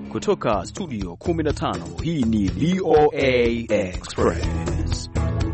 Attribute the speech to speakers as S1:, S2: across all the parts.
S1: Kutoka studio 15, hii ni VOA Express.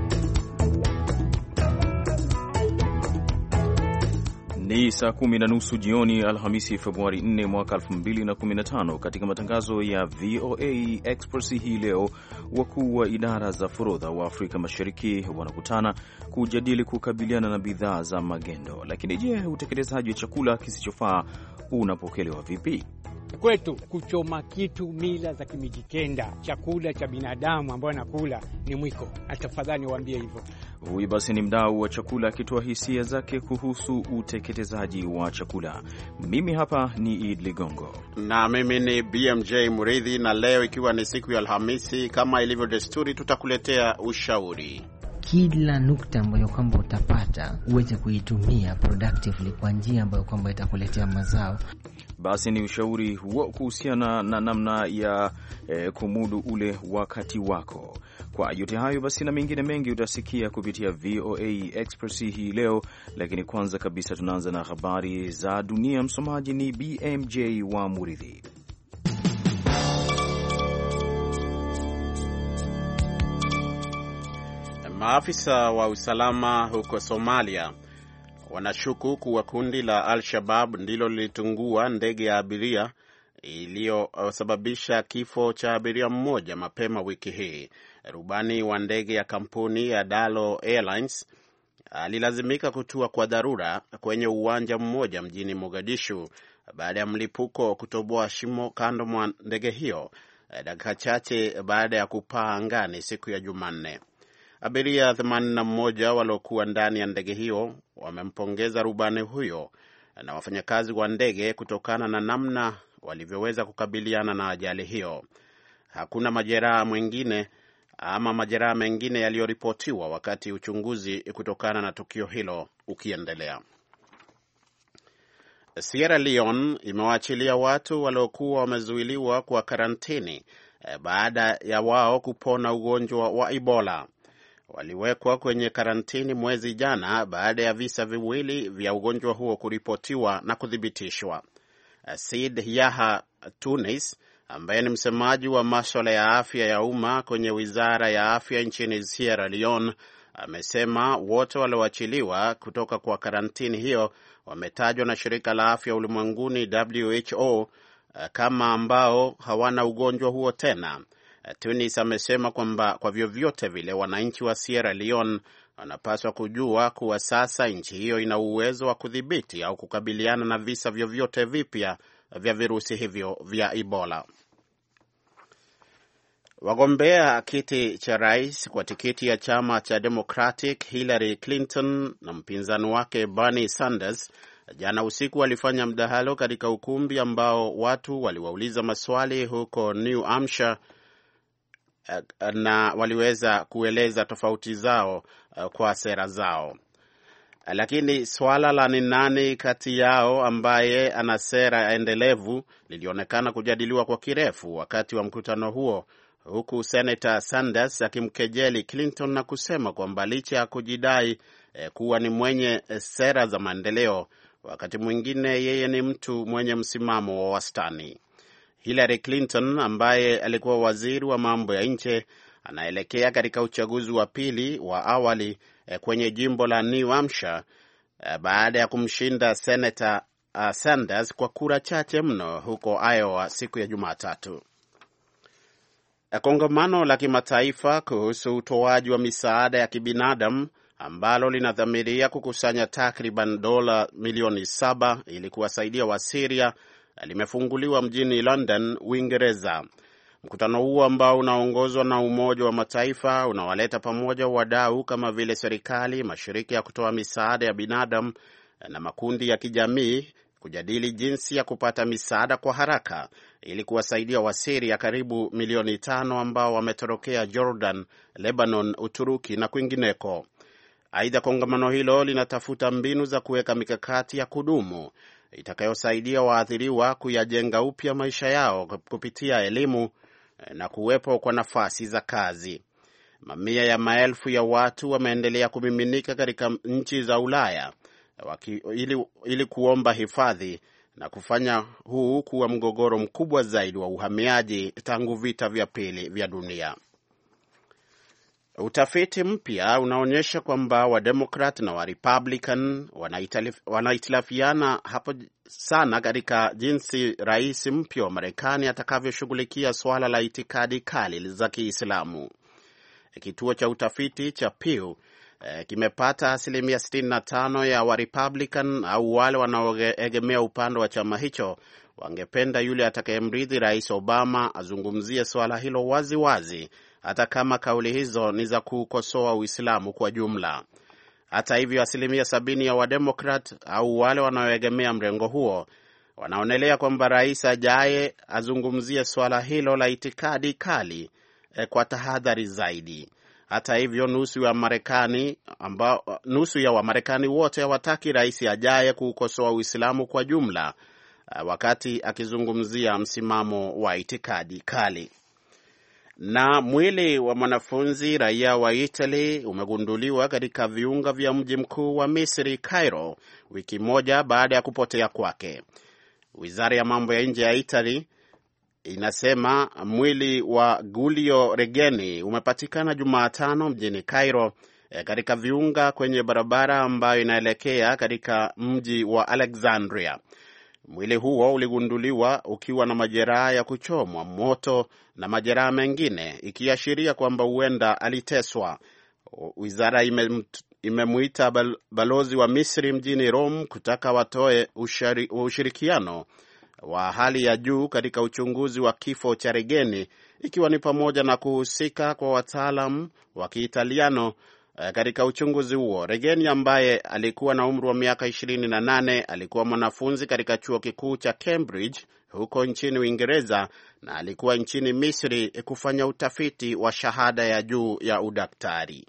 S1: Ni saa 10:30 jioni Alhamisi, Februari 4 mwaka 2015. Katika matangazo ya VOA Express hii leo, wakuu wa idara za forodha wa Afrika Mashariki wanakutana kujadili kukabiliana na bidhaa za magendo. Lakini je, utekelezaji wa chakula kisichofaa unapokelewa vipi?
S2: Kwetu kuchoma kitu, mila za Kimijikenda, chakula cha binadamu ambayo anakula ni mwiko. Atafadhali niwaambie hivyo.
S1: Huyu basi ni mdau wa chakula akitoa hisia zake kuhusu uteketezaji wa chakula. Mimi hapa ni Id Ligongo
S3: na mimi ni BMJ Muridhi, na leo ikiwa ni siku ya Alhamisi, kama ilivyo desturi, tutakuletea ushauri.
S4: Kila nukta ambayo kwamba utapata uweze kuitumia productively kwa njia ambayo kwamba itakuletea mazao.
S1: Basi ni ushauri huo kuhusiana na namna ya kumudu ule wakati wako. Kwa yote hayo basi na mengine mengi utasikia kupitia VOA Express hii leo, lakini kwanza kabisa tunaanza na habari za dunia. Msomaji ni BMJ wa Muridhi.
S3: Maafisa wa usalama huko Somalia wanashuku kuwa kundi la Al-Shabaab ndilo lilitungua ndege ya abiria iliyosababisha kifo cha abiria mmoja mapema wiki hii. Rubani wa ndege ya kampuni ya Dalo Airlines alilazimika kutua kwa dharura kwenye uwanja mmoja mjini Mogadishu baada ya mlipuko kutoboa shimo kando mwa ndege hiyo dakika chache baada ya kupaa angani siku ya Jumanne. Abiria 81 waliokuwa ndani ya ndege hiyo wamempongeza rubani huyo na wafanyakazi wa ndege kutokana na namna walivyoweza kukabiliana na ajali hiyo. Hakuna majeraha mengine yaliyoripotiwa wakati uchunguzi kutokana na tukio hilo ukiendelea. Sierra Leone imewaachilia watu waliokuwa wamezuiliwa kwa karantini baada ya wao kupona ugonjwa wa Ebola. Waliwekwa kwenye karantini mwezi jana baada ya visa viwili vya ugonjwa huo kuripotiwa na kuthibitishwa. Sid Yaha Tunis, ambaye ni msemaji wa masuala ya afya ya umma kwenye wizara ya afya nchini Sierra Leone, amesema wote walioachiliwa kutoka kwa karantini hiyo wametajwa na shirika la afya ulimwenguni WHO kama ambao hawana ugonjwa huo tena. Tunis amesema kwamba kwa vyovyote vile wananchi wa Sierra Leone wanapaswa kujua kuwa sasa nchi hiyo ina uwezo wa kudhibiti au kukabiliana na visa vyovyote vipya vya virusi hivyo vya Ebola. Wagombea kiti cha rais kwa tikiti ya chama cha Democratic Hillary Clinton na mpinzani wake Bernie Sanders jana usiku walifanya mdahalo katika ukumbi ambao watu waliwauliza maswali huko New Hampshire na waliweza kueleza tofauti zao kwa sera zao. Lakini swala la ni nani kati yao ambaye ana sera endelevu lilionekana kujadiliwa kwa kirefu wakati wa mkutano huo, huku Senator Sanders akimkejeli Clinton na kusema kwamba licha ya kujidai kuwa ni mwenye sera za maendeleo, wakati mwingine yeye ni mtu mwenye msimamo wa wastani. Hillary Clinton ambaye alikuwa waziri wa mambo ya nje anaelekea katika uchaguzi wa pili wa awali kwenye jimbo la New Hampshire baada ya kumshinda Senator Sanders kwa kura chache mno huko Iowa siku ya Jumatatu. Kongamano la kimataifa kuhusu utoaji wa misaada ya kibinadamu ambalo linadhamiria kukusanya takriban dola milioni 7 ili kuwasaidia wa Syria limefunguliwa mjini London, Uingereza. Mkutano huo ambao unaongozwa na Umoja wa Mataifa unawaleta pamoja wadau kama vile serikali, mashirika ya kutoa misaada ya binadamu na makundi ya kijamii kujadili jinsi ya kupata misaada kwa haraka ili kuwasaidia Wasiria karibu milioni 5 ambao wametorokea Jordan, Lebanon, Uturuki na kwingineko. Aidha, kongamano hilo linatafuta mbinu za kuweka mikakati ya kudumu itakayosaidia waathiriwa kuyajenga upya maisha yao kupitia elimu na kuwepo kwa nafasi za kazi. Mamia ya maelfu ya watu wameendelea kumiminika katika nchi za Ulaya ili kuomba hifadhi na kufanya huu kuwa mgogoro mkubwa zaidi wa uhamiaji tangu vita vya pili vya dunia. Utafiti mpya unaonyesha kwamba Wademokrat na Warepublican wanahitilafiana hapo sana katika jinsi rais mpya wa Marekani atakavyoshughulikia suala la itikadi kali za Kiislamu. Kituo cha utafiti cha Pew kimepata 65% ya Warepublican au wale wanaoegemea upande wa chama hicho wangependa yule atakayemrithi Rais Obama azungumzie suala hilo wazi wazi, hata kama kauli hizo ni za kukosoa Uislamu kwa jumla. Hata hivyo, 70% ya Wademokrat au wale wanaoegemea mrengo huo wanaonelea kwamba rais ajaye azungumzie suala hilo la itikadi kali kwa tahadhari zaidi. Hata hivyo, nusu ya Wamarekani wote hawataki rais ajaye kukosoa Uislamu kwa jumla wakati akizungumzia msimamo wa itikadi kali. Na mwili wa mwanafunzi raia wa Italy umegunduliwa katika viunga vya mji mkuu wa Misri, Cairo, wiki moja baada ya kupotea kwake. Wizara ya mambo ya nje ya Italy inasema mwili wa Giulio Regeni umepatikana Jumatano mjini Cairo, katika viunga kwenye barabara ambayo inaelekea katika mji wa Alexandria. Mwili huo uligunduliwa ukiwa na majeraha ya kuchomwa moto na majeraha mengine, ikiashiria kwamba huenda aliteswa. Wizara imemuita balozi wa Misri mjini Rome kutaka watoe ushirikiano wa hali ya juu katika uchunguzi wa kifo cha Regeni, ikiwa ni pamoja na kuhusika kwa wataalam wa Kiitaliano katika uchunguzi huo. Regeni ambaye alikuwa na umri wa miaka 28 alikuwa mwanafunzi katika chuo kikuu cha Cambridge huko nchini Uingereza na alikuwa nchini Misri kufanya utafiti wa shahada ya juu ya udaktari.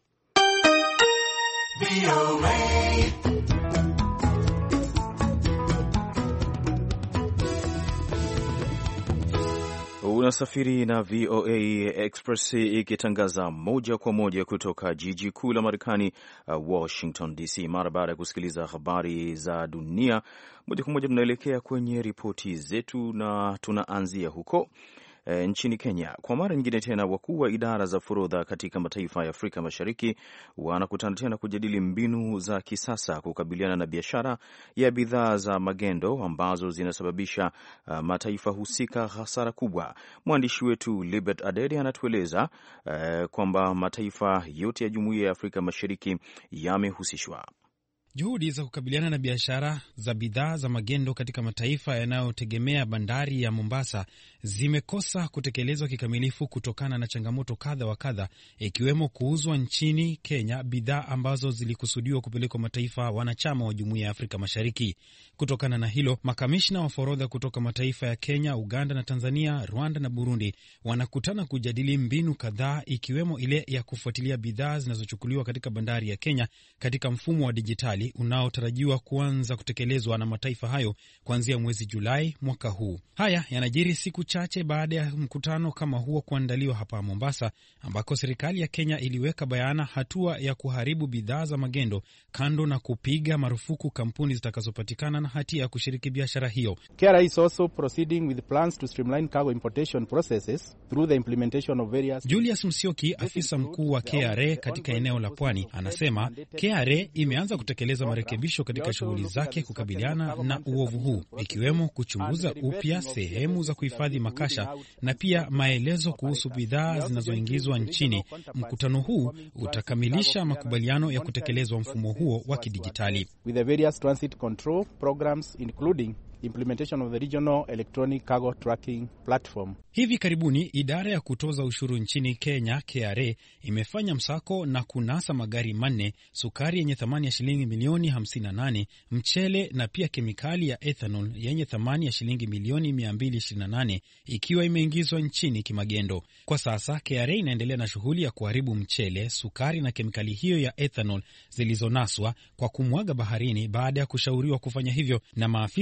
S1: Unasafiri na VOA Express ikitangaza moja kwa moja kutoka jiji kuu la Marekani, Washington DC. Mara baada ya kusikiliza habari za dunia, moja kwa moja tunaelekea kwenye ripoti zetu na tunaanzia huko nchini Kenya. Kwa mara nyingine tena, wakuu wa idara za forodha katika mataifa ya Afrika Mashariki wanakutana tena kujadili mbinu za kisasa kukabiliana na biashara ya bidhaa za magendo ambazo zinasababisha mataifa husika hasara kubwa. Mwandishi wetu Libert Adede anatueleza kwamba mataifa yote ya Jumuiya ya Afrika Mashariki yamehusishwa.
S5: Juhudi za kukabiliana na biashara za bidhaa za magendo katika mataifa yanayotegemea bandari ya Mombasa zimekosa kutekelezwa kikamilifu kutokana na changamoto kadha wa kadha, ikiwemo kuuzwa nchini Kenya bidhaa ambazo zilikusudiwa kupelekwa mataifa wanachama wa Jumuiya ya Afrika Mashariki. Kutokana na hilo, makamishna wa forodha kutoka mataifa ya Kenya, Uganda na Tanzania, Rwanda na Burundi wanakutana kujadili mbinu kadhaa, ikiwemo ile ya kufuatilia bidhaa zinazochukuliwa katika bandari ya Kenya katika mfumo wa dijitali unaotarajiwa kuanza kutekelezwa na mataifa hayo kuanzia mwezi Julai mwaka huu. Haya yanajiri siku chache baada ya mkutano kama huo kuandaliwa hapa Mombasa, ambako serikali ya Kenya iliweka bayana hatua ya kuharibu bidhaa za magendo, kando na kupiga marufuku kampuni zitakazopatikana na hatia ya kushiriki biashara hiyo.
S6: KRA is also proceeding with plans to streamline cargo importation processes through the implementation of various...
S5: Julius Msioki, afisa mkuu wa KRA katika eneo la Pwani, anasema KRA imeanza kutekeleza marekebisho katika shughuli zake kukabiliana na uovu huu, ikiwemo kuchunguza upya sehemu za kuhifadhi makasha na pia maelezo kuhusu bidhaa zinazoingizwa nchini. Mkutano huu utakamilisha makubaliano ya kutekelezwa mfumo huo wa kidijitali.
S6: With the various transit control programs including implementation of the regional electronic cargo tracking platform.
S5: Hivi karibuni idara ya kutoza ushuru nchini Kenya, KRA, imefanya msako na kunasa magari 4, sukari yenye thamani ya shilingi milioni 58, mchele na pia kemikali ya ethanol yenye thamani ya shilingi milioni 228, ikiwa imeingizwa nchini kimagendo. Kwa sasa KRA inaendelea na shughuli ya kuharibu mchele, sukari na kemikali hiyo ya ethanol zilizonaswa kwa kumwaga baharini baada ya kushauriwa kufanya hivyo na maafisa wa shirika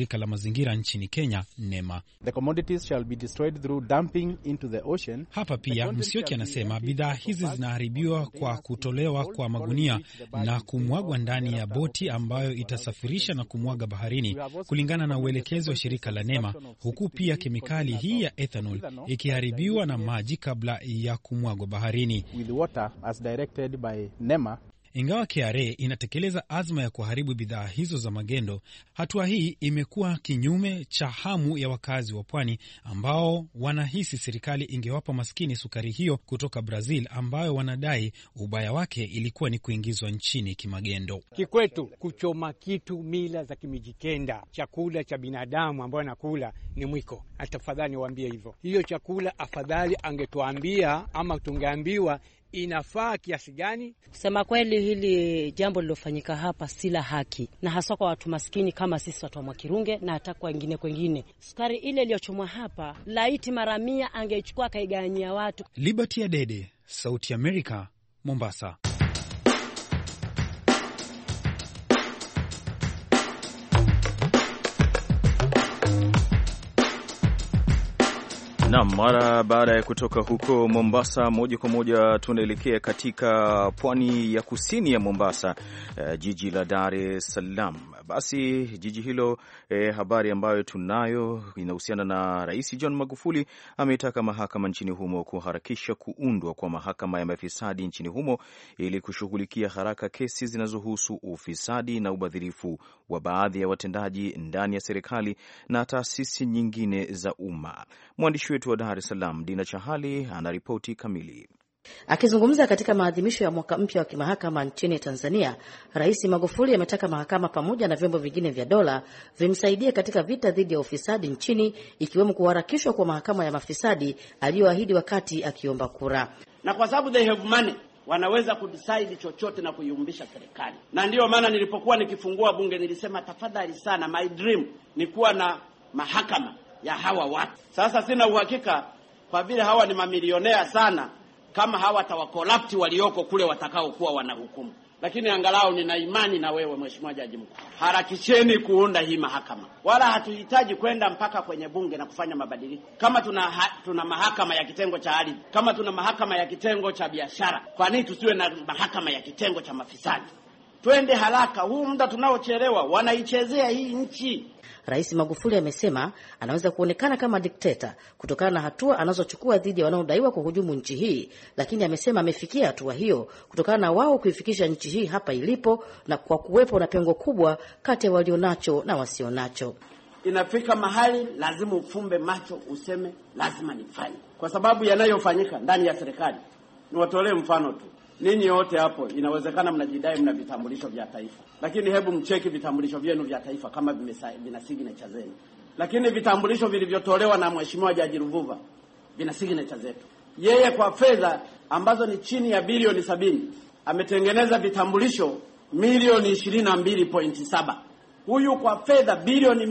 S5: shirika la mazingira nchini Kenya, NEMA.
S6: The commodities shall be destroyed through dumping into the ocean.
S5: Hapa pia Musyoki anasema bidhaa hizi zinaharibiwa kwa kutolewa kwa magunia na kumwagwa ndani ya boti ambayo itasafirisha na kumwaga baharini kulingana na uelekezi wa shirika la NEMA, huku pia kemikali hii ya ethanol ikiharibiwa na maji kabla ya kumwagwa baharini.
S6: With water as directed by NEMA.
S5: Ingawa KRA inatekeleza azma ya kuharibu bidhaa hizo za magendo, hatua hii imekuwa kinyume cha hamu ya wakazi wa pwani ambao wanahisi serikali ingewapa maskini sukari hiyo kutoka Brazil ambayo wanadai ubaya wake ilikuwa ni kuingizwa nchini kimagendo.
S2: Kikwetu kuchoma kitu mila za Kimijikenda, chakula cha binadamu ambayo nakula ni mwiko. Atafadhali niwaambie hivyo. Hiyo chakula afadhali angetuambia ama tungeambiwa inafaa kiasi gani.
S7: Kusema kweli, hili jambo lilofanyika hapa si la haki, na hasa kwa watu maskini kama sisi watu wa Mwakirunge na hata kwa kwengine. Sukari ile iliyochomwa hapa, laiti mara 100 angechukua kaigawanyia watu.
S5: Liberty Adede, Sauti ya Amerika, Mombasa.
S1: Na mara baada ya kutoka huko Mombasa, moja kwa moja tunaelekea katika pwani ya kusini ya Mombasa, jiji la Dar es Salaam. Basi jiji hilo, habari ambayo tunayo inahusiana na Rais John Magufuli ametaka mahakama nchini humo kuharakisha kuundwa kwa mahakama ya mafisadi nchini humo ili kushughulikia haraka kesi zinazohusu ufisadi na ubadhirifu wa baadhi ya watendaji ndani ya serikali na taasisi nyingine za umma. Mwandishi wetu wa Dar es Salaam, Dina Chahali, anaripoti kamili.
S8: Akizungumza katika maadhimisho ya mwaka mpya wa kimahakama nchini Tanzania, Rais Magufuli ametaka mahakama pamoja na vyombo vingine vya dola vimsaidie katika vita dhidi ya ufisadi nchini, ikiwemo kuharakishwa kwa mahakama ya mafisadi aliyoahidi wakati akiomba kura.
S9: Na kwa sababu they have money, wanaweza kudecide chochote na kuyumbisha serikali. Na ndiyo maana nilipokuwa nikifungua bunge nilisema tafadhali sana, my dream ni kuwa na mahakama ya hawa watu. Sasa sina uhakika kwa vile hawa ni mamilionea sana, kama hawa tawakorapti walioko kule watakao kuwa wanahukumu. Lakini angalau nina imani na wewe Mheshimiwa Jaji Mkuu. Harakisheni kuunda hii mahakama. Wala hatuhitaji kwenda mpaka kwenye bunge na kufanya mabadiliko. Kama tuna mahakama ya kitengo cha ardhi, kama tuna mahakama ya kitengo cha biashara, kwa nini tusiwe na mahakama ya kitengo cha mafisadi? Twende haraka, huu muda tunaochelewa wanaichezea hii nchi.
S8: Rais Magufuli amesema anaweza kuonekana kama dikteta kutokana na hatua anazochukua dhidi ya wanaodaiwa kuhujumu nchi hii, lakini amesema amefikia hatua hiyo kutokana na wao kuifikisha nchi hii hapa ilipo na kwa kuwepo na pengo kubwa kati ya walionacho na wasionacho.
S9: Inafika mahali lazima ufumbe macho useme lazima nifanye, kwa sababu yanayofanyika ndani ya serikali. Niwatolee mfano tu. Ninyi wote hapo inawezekana mnajidai mna vitambulisho vya taifa, lakini hebu mcheki vitambulisho vyenu vya taifa kama vina signature zenu. Lakini vitambulisho vilivyotolewa na Mheshimiwa Jaji Ruvuva vina signature zetu. Yeye kwa fedha ambazo ni chini ya bilioni 70 ametengeneza vitambulisho milioni 22.7. Huyu kwa fedha bilioni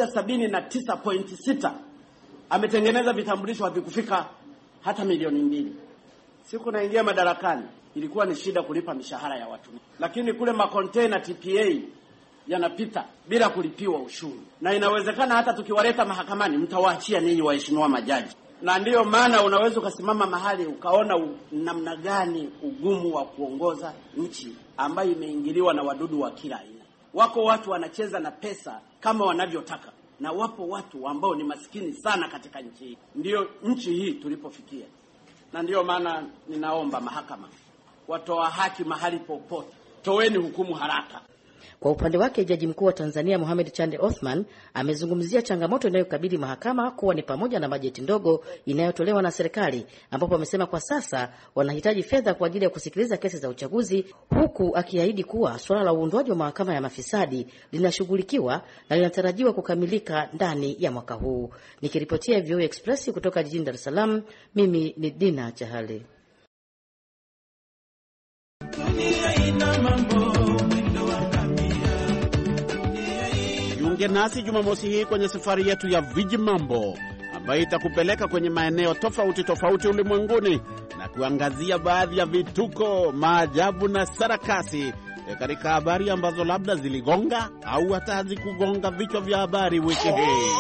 S9: 179.6 ametengeneza vitambulisho havikufika hata milioni 2. Siku naingia madarakani ilikuwa ni shida kulipa mishahara ya watu, lakini kule macontainer TPA yanapita bila kulipiwa ushuru, na inawezekana hata tukiwaleta mahakamani mtawaachia ninyi waheshimiwa majaji. Na ndiyo maana unaweza ukasimama mahali ukaona namna gani ugumu wa kuongoza nchi ambayo imeingiliwa na wadudu wa kila aina. Wako watu wanacheza na pesa kama wanavyotaka, na wapo watu ambao ni maskini sana katika nchi hii. Ndiyo nchi hii tulipofikia. Na ndiyo maana ninaomba mahakama, watoa haki mahali popote, toweni hukumu haraka.
S8: Kwa upande wake, Jaji Mkuu wa Tanzania Mohamed Chande Othman amezungumzia changamoto inayokabili mahakama kuwa ni pamoja na bajeti ndogo inayotolewa na serikali, ambapo amesema kwa sasa wanahitaji fedha kwa ajili ya kusikiliza kesi za uchaguzi, huku akiahidi kuwa suala la uundwaji wa mahakama ya mafisadi linashughulikiwa na linatarajiwa kukamilika ndani ya mwaka huu. Nikiripotia VOA Express kutoka jijini Dar es Salaam, mimi ni Dina Chahali.
S3: Jiunge nasi Jumamosi hii kwenye safari yetu ya Viji Mambo ambayo itakupeleka kwenye maeneo tofauti tofauti ulimwenguni na kuangazia baadhi ya vituko, maajabu na sarakasi katika habari ambazo labda ziligonga au hata hazikugonga vichwa vya habari wiki hii.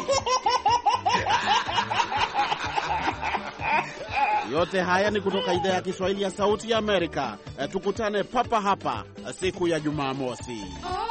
S3: Yote haya ni kutoka idhaa ya Kiswahili ya Sauti ya Amerika. Tukutane papa hapa siku ya Jumamosi.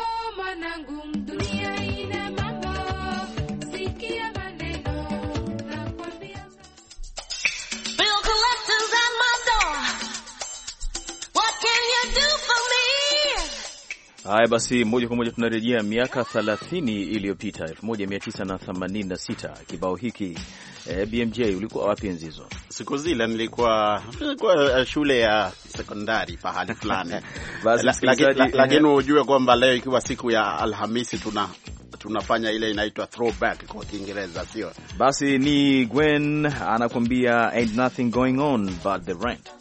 S1: Haya basi, moja kwa moja tunarejea miaka 30 iliyopita, 1986. Kibao hiki BMJ, ulikuwa wapi enzi hizo?
S3: Siku zile nilikuwa shule ya sekondari pahali fulani. Lakini ujue kwamba leo ikiwa siku ya Alhamisi tunafanya ile inaitwa throwback kwa Kiingereza, sio?
S1: Basi ni Gwen anakuambia ain't nothing going on but the rent.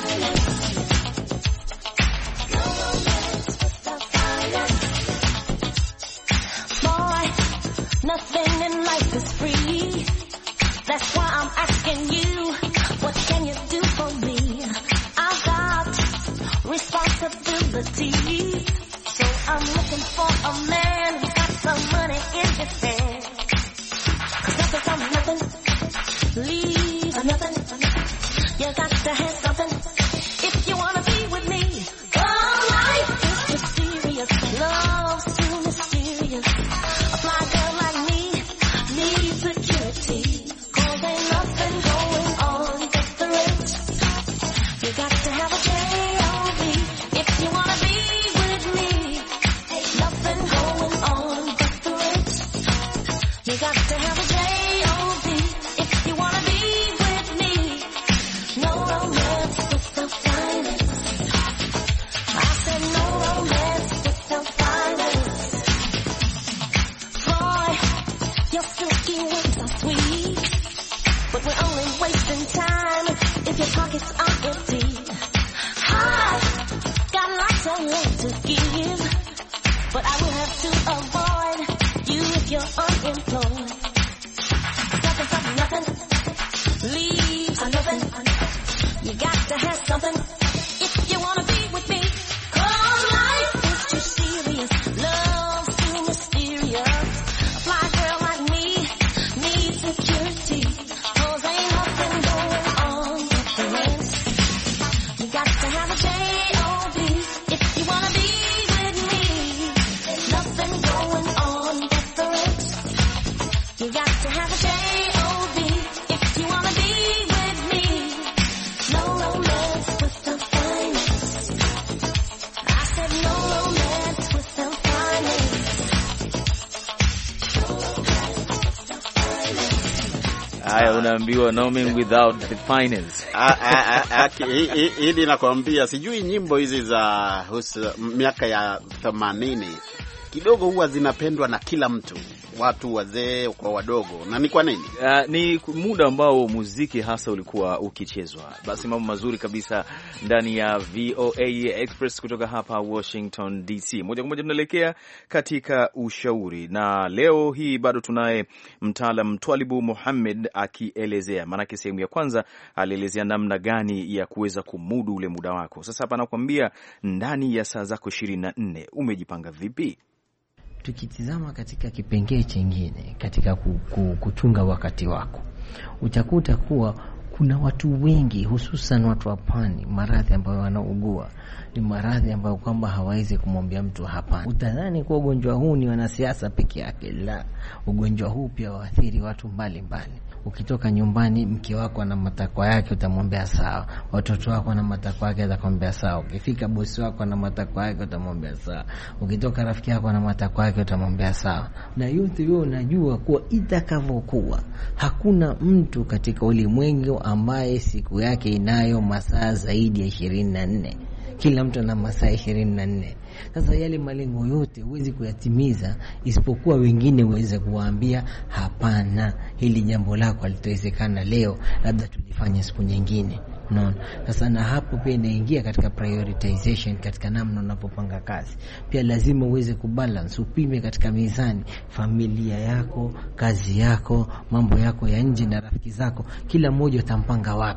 S10: Nothing in life is free. That's why I'm asking you, what can you do for me? I've got responsibility, so I'm looking for a man who's got some money in his hand. 'Cause nothing from nothing leaves nothing. You got to have something if you wanna be with me. Oh, life is mysterious, love's too mysterious. A fly girl like me needs security, 'cause ain't nothing going on but the rent. You got to have a J.O.B. if you wanna be with me. Ain't nothing going on but the rent. You got to have a J.O.B. if you wanna be with me. No romance without finance. I said no romance without finance. Boy, your silky wings are sweet, but we're only wasting time if your pockets are empty. I got lots of love to give, but I will have to avoid you if you're unemployed. Nothing from nothing leaves nothing. You got to have something if you wanna be with me. 'Cause life is too serious, love's too mysterious. A fly girl like me needs security, 'cause ain't nothing going on but the rent. You got to have a J.O.B. if you wanna be with me. There's nothing going on but the rent. You got to have a J.O.B. if you wanna be with me. No romance without finance. I said no romance without finance.
S1: Haya, unaambiwa no man without the finance.
S3: Hili nakwambia, sijui nyimbo hizi za miaka ya 80 kidogo huwa zinapendwa na kila mtu, watu wazee kwa wadogo. Na ni kwa nini?
S1: Ni muda ambao muziki hasa ulikuwa ukichezwa. Basi mambo mazuri kabisa ndani ya VOA Express kutoka hapa Washington DC. Moja kwa moja tunaelekea katika ushauri, na leo hii bado tunaye mtaalam Twalibu Mohamed akielezea, maanake sehemu ya kwanza alielezea namna gani ya kuweza kumudu ule muda wako. Sasa hapa anakuambia ndani ya saa zako 24 umejipanga vipi?
S4: Tukitizama katika kipengele chengine katika kuchunga wakati wako, utakuta kuwa kuna watu wengi, hususan watu wa pwani, maradhi ambayo wanaugua ni maradhi ambayo kwamba hawawezi kumwambia mtu hapana. Utadhani kuwa ugonjwa huu ni wanasiasa peke yake. La, ugonjwa huu pia waathiri watu mbalimbali. Ukitoka nyumbani, mke wako na matakwa yake, utamwambia sawa. Watoto wako na matakwa yake, atakwambia sawa. Ukifika bosi wako na matakwa yake, utamwambia sawa. Ukitoka rafiki yako na matakwa yake, utamwambia sawa. Na yote wewe unajua kuwa itakavyokuwa, hakuna mtu katika ulimwengu ambaye siku yake inayo masaa zaidi ya 24. Kila mtu ana masaa 24. Sasa yale malengo yote huwezi kuyatimiza isipokuwa wengine uweze kuwaambia hapana, hili jambo lako halitawezekana leo, labda tulifanye siku nyingine. No. Sasa na hapo pia inaingia katika prioritization, katika namna unapopanga kazi. Pia lazima uweze kubalance, upime katika mizani familia yako, kazi yako, mambo yako ya nje na rafiki zako, kila mmoja utampanga wapi.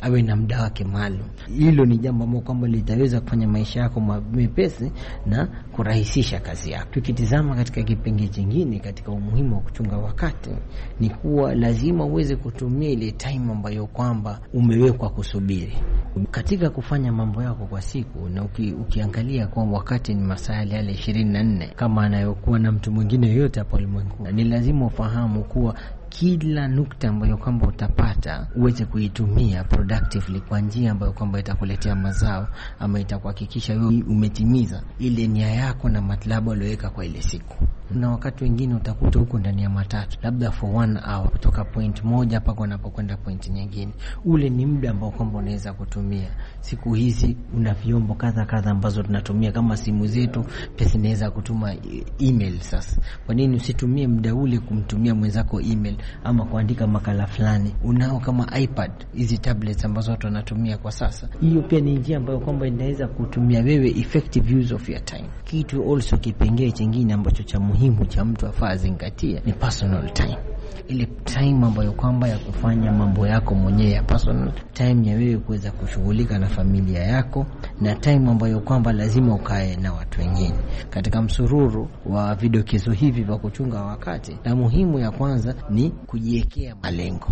S4: awe na muda wake maalum. Hilo ni jambo ambalo kwamba litaweza kufanya maisha yako mepesi na kurahisisha kazi yako. Tukitizama katika kipengele kingine katika umuhimu wa kuchunga wakati, ni kuwa lazima uweze kutumia ile time ambayo kwamba umewekwa kusubiri katika kufanya mambo yako kwa siku. Na ukiangalia kwa wakati ni masaa yale 24 kama anayokuwa na mtu mwingine yoyote hapo ulimwenguni, ni lazima ufahamu kuwa kila nukta ambayo kwamba utapata uweze kuitumia productively kwa njia ambayo kwamba itakuletea mazao ama itakuhakikisha wewe umetimiza ile nia yako na matlabu aliyoweka kwa ile siku. Na wakati wengine utakuta huko ndani ya matatu labda for 1 hour kutoka point moja mpaka unapokwenda point nyingine. Ule ni muda ambao kwamba unaweza kutumia. Siku hizi una vyombo kadha ambazo tunatumia kama simu zetu, pia zinaweza kutuma email. Sasa kwa nini usitumie muda ule kumtumia mwenzako email ama kuandika makala fulani? Unao kama iPad, hizi tablets ambazo watu wanatumia kwa sasa. Hiyo pia ni njia ambayo kwamba inaweza kutumia wewe effective use of your time. Kitu also kipengele kingine ambacho cha muhimu cha mtu afaa zingatia ni personal time. Ile time ambayo kwamba ya kufanya mambo yako mwenyewe ya personal time, ya wewe kuweza kushughulika na familia yako, na time ambayo kwamba lazima ukae na watu wengine. Katika msururu wa vidokezo hivi vya kuchunga wakati, la muhimu ya kwanza ni kujiwekea malengo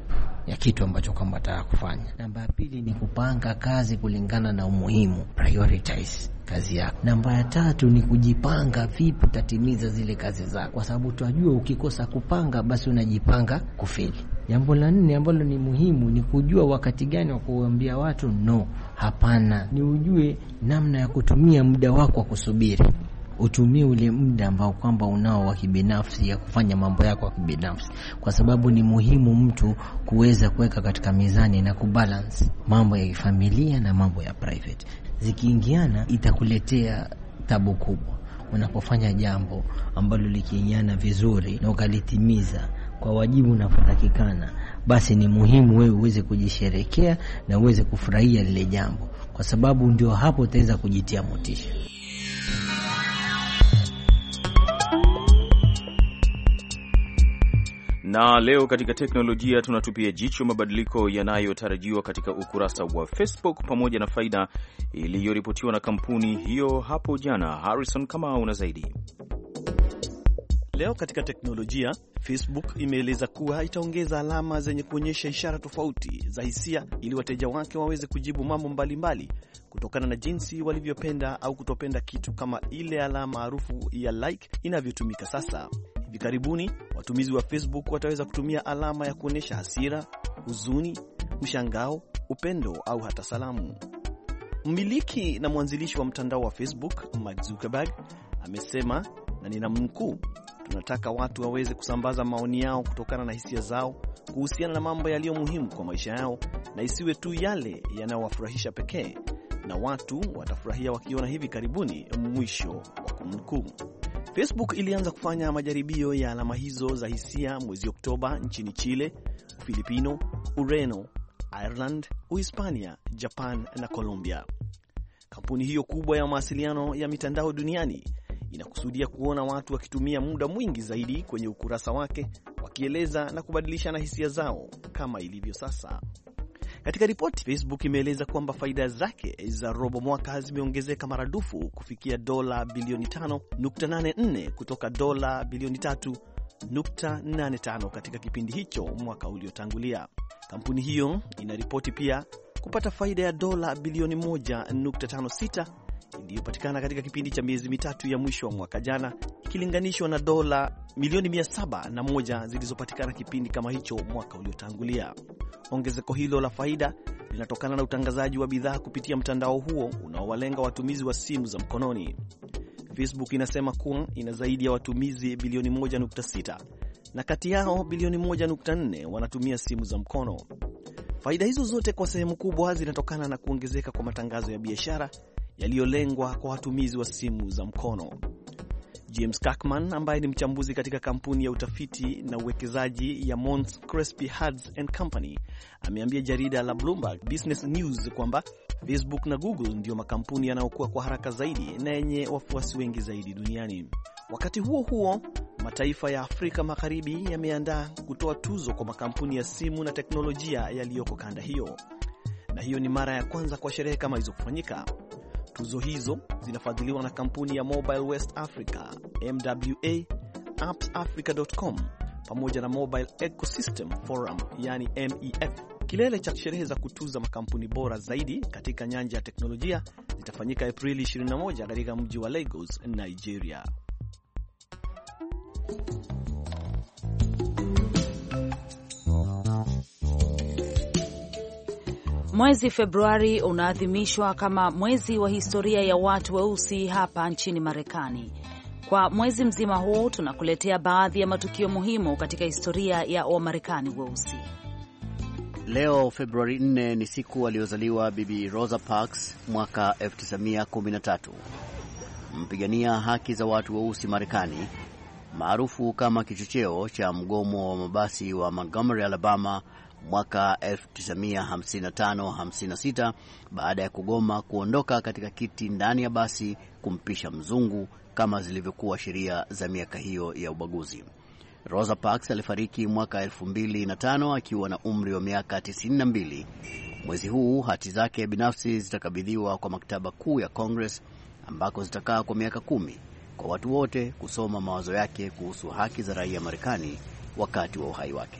S4: ya kitu ambacho kwamba unataka kufanya. Namba ya pili ni kupanga kazi kulingana na umuhimu, prioritize kazi yako. Namba ya tatu ni kujipanga vipi utatimiza zile kazi zako, kwa sababu tunajua ukikosa kupanga basi unajipanga kufeli. Jambo la 4 ambalo ni muhimu ni kujua wakati gani wa kuambia watu no, hapana. Ni ujue namna ya kutumia muda wako wa kusubiri. Utumie ule muda ambao kwamba unao wa kibinafsi ya kufanya mambo yako ya kibinafsi, kwa sababu ni muhimu mtu kuweza kuweka katika mizani na kubalance mambo ya familia na mambo ya private. Zikiingiana itakuletea tabu kubwa. Unapofanya jambo ambalo likiingiana vizuri na ukalitimiza kwa wajibu unapotakikana, basi ni muhimu wewe uweze kujisherekea na uweze kufurahia lile jambo, kwa sababu ndio hapo utaweza kujitia motisha.
S1: Na leo katika teknolojia tunatupia jicho mabadiliko yanayotarajiwa katika ukurasa wa Facebook pamoja na faida iliyoripotiwa na kampuni hiyo hapo jana. Harrison, kama una zaidi.
S11: Leo katika teknolojia, Facebook imeeleza kuwa itaongeza alama zenye kuonyesha ishara tofauti za hisia ili wateja wake waweze kujibu mambo mbalimbali kutokana na jinsi walivyopenda au kutopenda kitu, kama ile alama maarufu ya like inavyotumika sasa. Hivi karibuni watumizi wa Facebook wataweza kutumia alama ya kuonyesha hasira, huzuni, mshangao, upendo au hata salamu. Mmiliki na mwanzilishi wa mtandao wa Facebook, Mark Zuckerberg, amesema, na ninamnukuu, tunataka watu waweze kusambaza maoni yao kutokana na hisia zao kuhusiana na mambo yaliyo muhimu kwa maisha yao, na isiwe tu yale yanayowafurahisha pekee, na watu watafurahia wakiona hivi karibuni, mwisho wa kumnukuu. Facebook ilianza kufanya majaribio ya alama hizo za hisia mwezi Oktoba nchini Chile, Ufilipino, Ureno, Ireland, Uhispania, Japan na Colombia. Kampuni hiyo kubwa ya mawasiliano ya mitandao duniani inakusudia kuona watu wakitumia muda mwingi zaidi kwenye ukurasa wake, wakieleza na kubadilishana hisia zao kama ilivyo sasa. Katika ripoti, Facebook imeeleza kwamba faida zake za robo mwaka zimeongezeka maradufu kufikia dola bilioni 5.84 kutoka dola bilioni 3.85 katika kipindi hicho mwaka uliotangulia. Kampuni hiyo inaripoti pia kupata faida ya dola bilioni 1.56 iliyopatikana katika kipindi cha miezi mitatu ya mwisho wa mwaka jana, ikilinganishwa na dola milioni 701 zilizopatikana kipindi kama hicho mwaka uliotangulia. Ongezeko hilo la faida linatokana na utangazaji wa bidhaa kupitia mtandao huo unaowalenga watumizi wa simu za mkononi. Facebook inasema kuwa ina zaidi ya watumizi bilioni 1.6 na kati yao bilioni 1.4 wanatumia simu za mkono. Faida hizo zote kwa sehemu kubwa zinatokana na kuongezeka kwa matangazo ya biashara yaliyolengwa kwa watumizi wa simu za mkono. James Kirkman, ambaye ni mchambuzi katika kampuni ya utafiti na uwekezaji ya Mons Crespi Hards & Company, ameambia jarida la Bloomberg Business News kwamba Facebook na Google ndio makampuni yanayokuwa kwa haraka zaidi na yenye wafuasi wengi zaidi duniani. Wakati huo huo, mataifa ya Afrika Magharibi yameandaa kutoa tuzo kwa makampuni ya simu na teknolojia yaliyoko kanda hiyo. na hiyo ni mara ya kwanza kwa sherehe kama hizo kufanyika. Tuzo hizo zinafadhiliwa na kampuni ya Mobile West Africa, MWA, appsafrica.com pamoja na Mobile Ecosystem Forum, yani MEF. Kilele cha sherehe za kutuza makampuni bora zaidi katika nyanja ya teknolojia zitafanyika Aprili 21 katika mji wa Lagos, Nigeria.
S12: Mwezi Februari unaadhimishwa kama mwezi wa historia ya watu weusi hapa nchini Marekani. Kwa mwezi mzima huu tunakuletea baadhi ya matukio muhimu katika historia ya Wamarekani weusi.
S13: Leo Februari 4 ni siku aliyozaliwa Bibi Rosa Parks mwaka 1913. Mpigania haki za watu weusi Marekani, maarufu kama kichocheo cha mgomo wa mabasi wa Montgomery, Alabama mwaka 1955-56 baada ya kugoma kuondoka katika kiti ndani ya basi kumpisha mzungu kama zilivyokuwa sheria za miaka hiyo ya ubaguzi. Rosa Parks alifariki mwaka 2005 akiwa na umri wa miaka 92. Mwezi huu hati zake binafsi zitakabidhiwa kwa maktaba kuu ya Congress ambako zitakaa kwa miaka 10 kwa watu wote kusoma mawazo yake kuhusu haki za raia Marekani wakati wa uhai wake.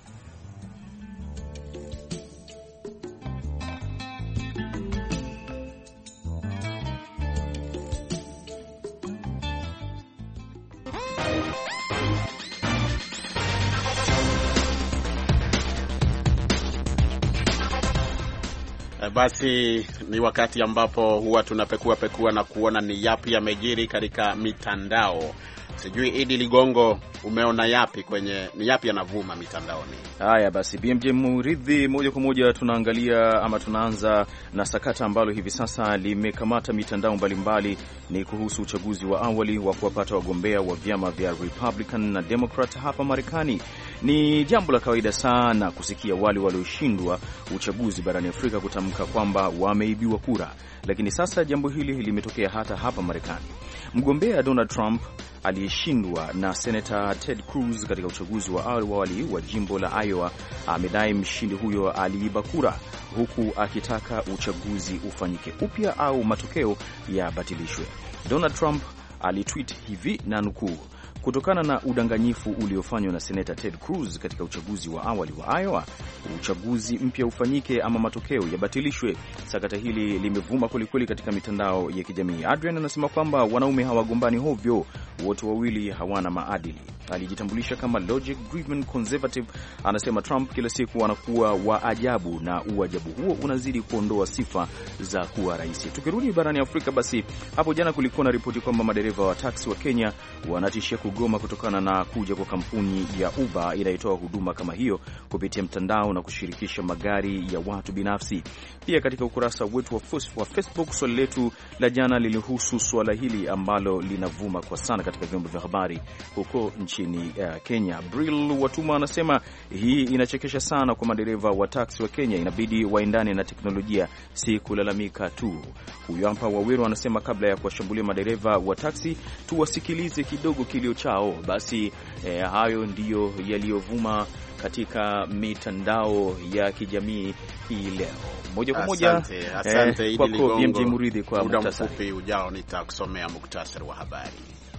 S3: Basi ni wakati ambapo huwa tunapekua na kuona ni yapi yamejiri katika mitandao. Sijui Idi Ligongo, umeona yapi ni yapi yanavuma mitandaoni?
S1: Haya basi, BMJ Muridhi, moja kwa moja tunaangalia ama tunaanza na sakata ambalo hivi sasa limekamata mitandao mbalimbali. Ni kuhusu uchaguzi wa awali wa kuwapata wagombea wa vyama vya Republican na Democrat hapa Marekani. Ni jambo la kawaida sana kusikia wale walioshindwa uchaguzi barani Afrika kutamka kwamba wameibiwa kura, lakini sasa jambo hili limetokea hata hapa Marekani. Mgombea Donald Trump aliyeshindwa na Senator Ted Cruz katika uchaguzi wa awali wa jimbo la Iowa amedai mshindi huyo aliiba kura, huku akitaka uchaguzi ufanyike upya au matokeo yabatilishwe. Donald Trump alitweet hivi na nukuu: kutokana na udanganyifu uliofanywa na Senator Ted Cruz katika uchaguzi wa awali wa Iowa, uchaguzi mpya ufanyike ama matokeo yabatilishwe. Sakata hili limevuma kwelikweli katika mitandao ya kijamii. Adrian anasema kwamba wanaume hawagombani hovyo, wote wawili hawana maadili. Alijitambulisha kama Logic Driven Conservative. Anasema Trump kila siku anakuwa wa ajabu na uajabu huo unazidi kuondoa sifa za kuwa rais. Tukirudi barani Afrika, basi hapo jana kulikuwa na ripoti kwamba madereva wa taksi wa Kenya wanatishia kugoma kutokana na kuja kwa kampuni ya Uber inayotoa huduma kama hiyo kupitia mtandao na kushirikisha magari ya watu binafsi. Pia katika ukurasa wetu wa Facebook, swali letu la jana lilihusu swala hili ambalo linavuma kwa sana katika vyombo vya habari huko nchini Kenya. Bril Watuma anasema hii inachekesha sana kwa madereva wa taksi wa Kenya, inabidi waendane na teknolojia, si kulalamika tu. Huyo hapa Waweru anasema kabla ya kuwashambulia madereva wa taksi tuwasikilize kidogo kilio chao. Basi hayo ndiyo yaliyovuma katika mitandao ya kijamii hii leo. Moja kwa moja
S3: asante
S1: kwa BMJ Muridhi kwa muhtasari.
S3: Muda mfupi ujao nitakusomea muktasari wa habari.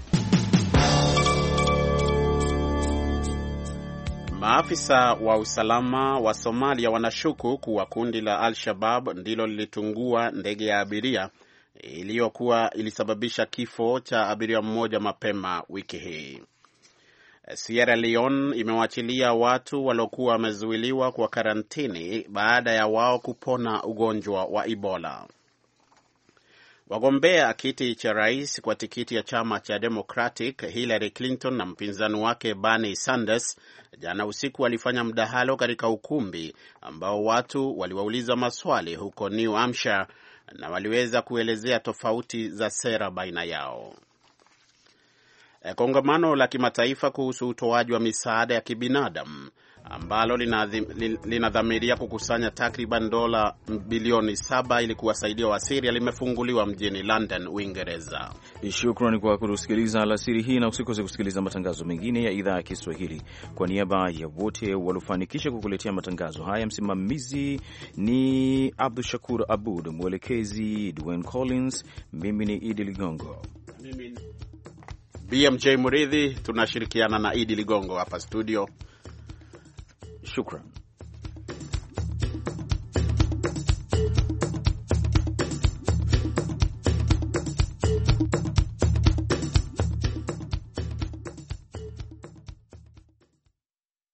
S3: Maafisa wa usalama wa Somalia wanashuku kuwa kundi la Al-Shabaab ndilo lilitungua ndege ya abiria ilisababisha kifo cha abiria mmoja mapema wiki hii. Sierra Leone imewaachilia watu waliokuwa wamezuiliwa kwa karantini baada ya wao kupona ugonjwa wa Ebola. Wagombea kiti cha rais kwa tikiti ya chama cha Democratic, Hillary Clinton na mpinzani wake Bernie Sanders, jana usiku walifanya mdahalo katika ukumbi ambao watu waliwauliza maswali huko New Hampshire na waliweza kuelezea tofauti za sera baina yao. Kongamano la kimataifa kuhusu utoaji wa misaada ya kibinadamu ambalo linadhamiria kukusanya takriban dola bilioni 7 ili kuwasaidia Wasiria limefunguliwa mjini London, Uingereza.
S1: Shukrani kwa kutusikiliza alasiri hii, na usikose kusikiliza matangazo mengine ya idhaa ya Kiswahili. Kwa niaba ya wote waliofanikisha kukuletea matangazo haya, msimamizi ni Abdul Shakur Abud, mwelekezi Dwayne Collins, mimi ni Idi Ligongo.
S3: Mimi BMJ Muridhi, tunashirikiana na Idi Ligongo hapa studio.
S1: Shukran.